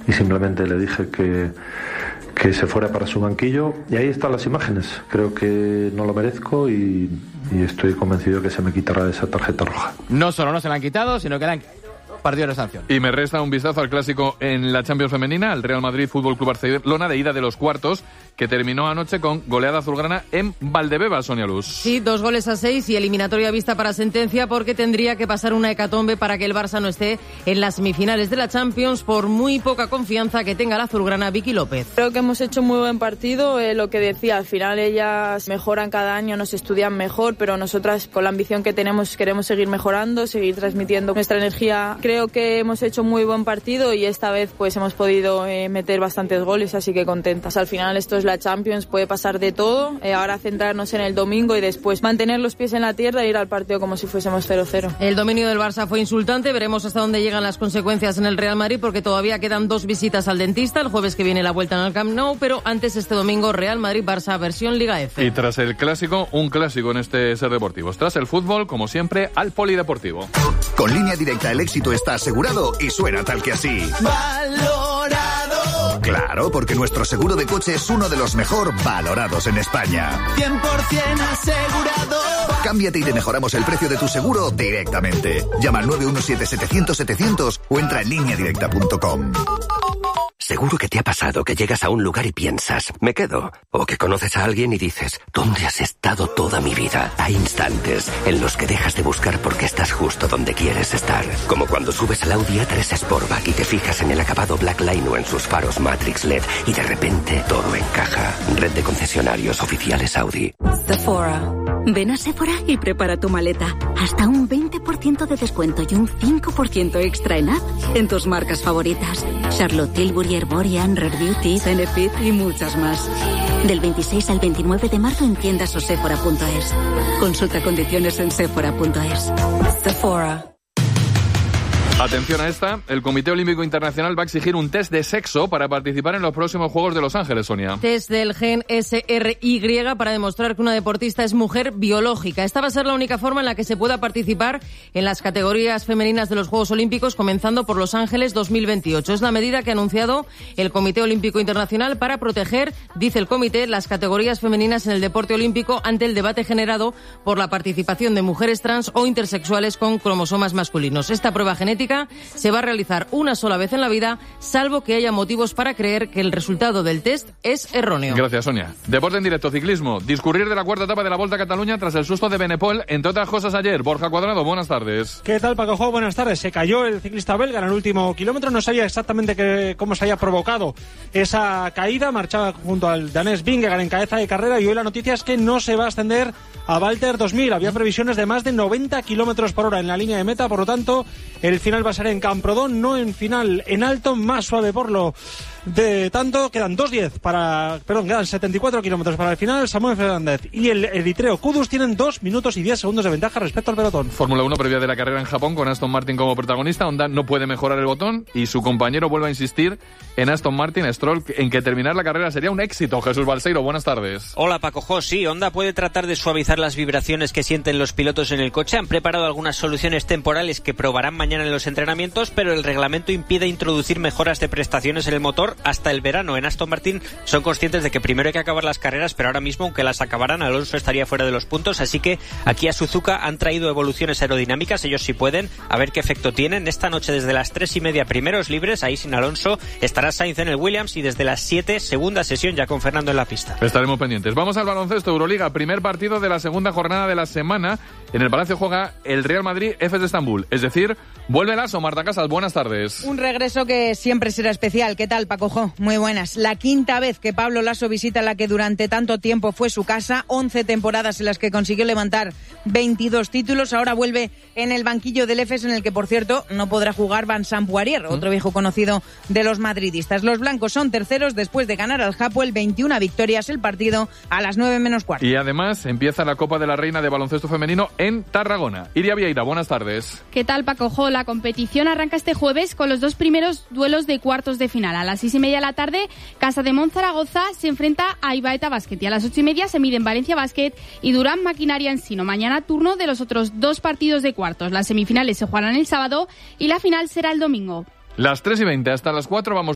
y simplemente le dije que se fuera para su banquillo, y ahí están las imágenes. Creo que no lo merezco y estoy convencido que se me quitará esa tarjeta roja. No solo no se la han quitado, sino que le han partido de sanción. Y me resta un vistazo al clásico en la Champions femenina, al Real Madrid Fútbol Club Barcelona, de ida de los cuartos, que terminó anoche con goleada azulgrana en Valdebeba, Sonia Luz. Sí, 2-6 y eliminatoria vista para sentencia, porque tendría que pasar una hecatombe para que el Barça no esté en las semifinales de la Champions, por muy poca confianza que tenga la azulgrana Vicky López. Creo que hemos hecho muy buen partido, lo que decía, al final ellas mejoran cada año, nos estudian mejor, pero nosotras con la ambición que tenemos queremos seguir mejorando, seguir transmitiendo nuestra energía. Creo que hemos hecho muy buen partido y esta vez pues hemos podido meter bastantes goles, así que contentas. Al final esto es la Champions, puede pasar de todo, ahora centrarnos en el domingo y después mantener los pies en la tierra e ir al partido como si fuésemos 0-0. El dominio del Barça fue insultante, veremos hasta dónde llegan las consecuencias en el Real Madrid, porque todavía quedan 2 visitas al dentista, el jueves que viene la vuelta en el Camp Nou, pero antes este domingo Real Madrid-Barça versión Liga F. Y tras el clásico, un clásico en este Ser Deportivos. Tras el fútbol, como siempre, al polideportivo. Con Línea Directa el éxito está asegurado y suena tal que así. ¡Valorado! Claro, porque nuestro seguro de coche es uno de los mejor valorados en España. 100% asegurado. Cámbiate y te mejoramos el precio de tu seguro directamente. Llama al 917-700-700 o entra en lineadirecta.com. Seguro que te ha pasado que llegas a un lugar y piensas, me quedo. O que conoces a alguien y dices, ¿dónde has estado toda mi vida? Hay instantes en los que dejas de buscar porque estás justo donde quieres estar. Como cuando subes al Audi A3 Sportback y te fijas en el acabado Blackline o en sus faros Matrix LED y de repente todo encaja. Red de concesionarios oficiales Audi. Sephora. Ven a Sephora y prepara tu maleta. Hasta un 20% de descuento y un 5% extra en app en tus marcas favoritas. Charlotte Tilbury, Herborian, Rare Beauty, Benefit y muchas más. Del 26 al 29 de marzo en tiendas o sephora.es. Consulta condiciones en sephora.es. Sephora. Atención a esta, el Comité Olímpico Internacional va a exigir un test de sexo para participar en los próximos Juegos de Los Ángeles, Sonia. Test del gen SRY para demostrar que una deportista es mujer biológica. Esta va a ser la única forma en la que se pueda participar en las categorías femeninas de los Juegos Olímpicos, comenzando por Los Ángeles 2028. Es la medida que ha anunciado el Comité Olímpico Internacional para proteger, dice el comité, las categorías femeninas en el deporte olímpico ante el debate generado por la participación de mujeres trans o intersexuales con cromosomas masculinos. Esta prueba genética se va a realizar una sola vez en la vida, salvo que haya motivos para creer que el resultado del test es erróneo. Gracias, Sonia. Deporte en directo, ciclismo. Discurrir de la cuarta etapa de la Volta a Cataluña tras el susto de Benepol, entre otras cosas ayer. Borja Cuadrado, buenas tardes. ¿Qué tal, Paco Jo? Buenas tardes. Se cayó el ciclista belga en el último kilómetro. No sabía exactamente cómo se había provocado esa caída. Marchaba junto al danés Vingegaard en cabeza de carrera y hoy la noticia es que no se va a ascender a Walter 2000. Había previsiones de más de 90 kilómetros por hora en la línea de meta, por lo tanto, el final va a ser en Camprodón, no en final en alto, más suave por lo de tanto. Quedan quedan 74 kilómetros para el final. Samuel Fernández y el eritreo Kudus tienen 2 minutos y 10 segundos de ventaja respecto al pelotón. Fórmula 1 previa de la carrera en Japón con Aston Martin como protagonista. Honda no puede mejorar el botón y su compañero vuelve a insistir en Aston Martin, Stroll, en que terminar la carrera sería un éxito. Jesús Balseiro, buenas tardes. Hola, Paco Jo. Sí, Honda puede tratar de suavizar las vibraciones que sienten los pilotos en el coche. Han preparado algunas soluciones temporales que probarán mañana en los entrenamientos, pero el reglamento impide introducir mejoras de prestaciones en el motor hasta el verano. En Aston Martin son conscientes de que primero hay que acabar las carreras, pero ahora mismo, aunque las acabaran, Alonso estaría fuera de los puntos, así que aquí a Suzuka han traído evoluciones aerodinámicas, ellos sí pueden, a ver qué efecto tienen. Esta noche desde las 3:30 primeros libres, ahí sin Alonso, estará Sainz en el Williams y desde las 7 segunda sesión ya con Fernando en la pista. Estaremos pendientes. Vamos al baloncesto, Euroliga, primer partido de la segunda jornada de la semana. En el Palacio juega el Real Madrid Efes de Estambul, es decir, vuelve Lasso. Marta Casas, buenas tardes. Un regreso que siempre será especial. ¿Qué tal, Paco Jo? Muy buenas. La quinta vez que Pablo Lasso visita la que durante tanto tiempo fue su casa, 11 temporadas en las que consiguió levantar 22 títulos. Ahora vuelve en el banquillo del Efes, en el que, por cierto, no podrá jugar Vincent Poirier, otro viejo conocido de los madridistas. Los blancos son terceros después de ganar al Hapoel, 21 victorias el partido a las 9 menos cuarto. Y además empieza la Copa de la Reina de Baloncesto Femenino en Tarragona. Iria Vieira, buenas tardes. ¿Qué tal, Paco Jo? La competición arranca este jueves con los 2 primeros duelos de cuartos de final. A las 6:30 de la tarde, Casa de Monzaragoza se enfrenta a Ibaeta Basket y a las 8:30 se miden Valencia Basket y Durán Maquinaria Ensino. Mañana turno de los otros 2 partidos de cuartos. Las semifinales se jugarán el sábado y la final será el domingo. Las 3:20 hasta las 4 vamos